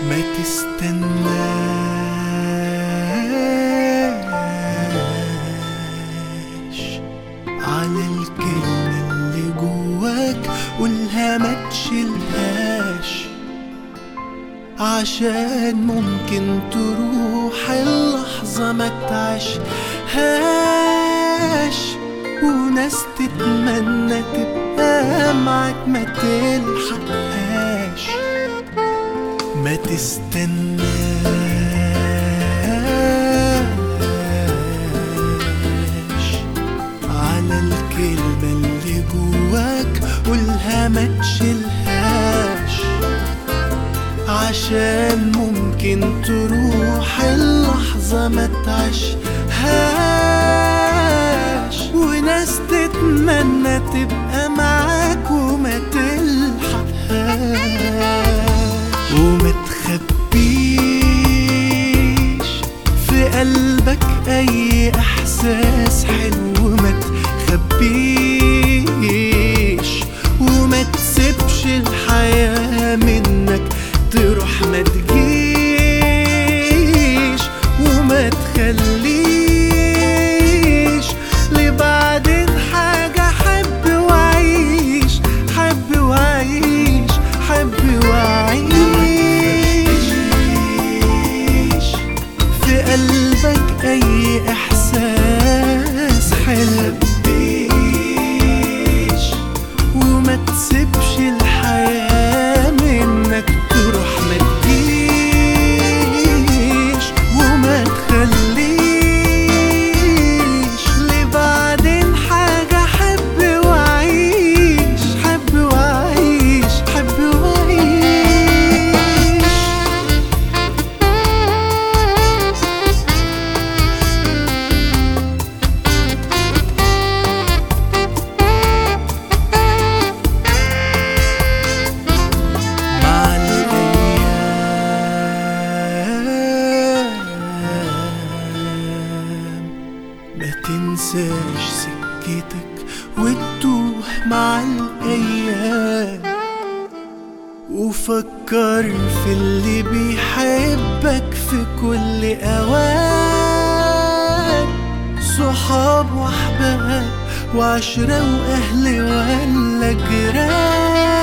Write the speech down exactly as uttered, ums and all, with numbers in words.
ما تستناش على الكلمة اللي جواك، قولها ما تشيلهاش، عشان ممكن تروح اللحظة ما تعيشهاش، وناس تتمنى تبقى معاك ما تلحقهاش. ما تستناش على الكلمة اللي جواك، قولها ما تشيلهاش، عشان ممكن تروح اللحظة ما تعيشهاش، وناس تتمنى تبقى معاك وما تلحقهاش. وما تخبيش في قلبك اي احساس حلو، ما تخبيش وما تسيبش الحياة منك تروح ما تجيش، وما تخليش لبعدين حاجة. حب وعيش، حب وعيش، حب وعيش في قلبك اي احساس حلو، وما تسيبش الحياة منك تروح ما تجيش، وما تخليش لبعدين حاجة. حب وعيش، حب وعيش، حب وعيش. ما تنساش سكتك وتتوه مع الأيام، وفكر في اللي بيحبك في كل أوان، صحاب وأحباب وعشرة وأهل ولا جيران.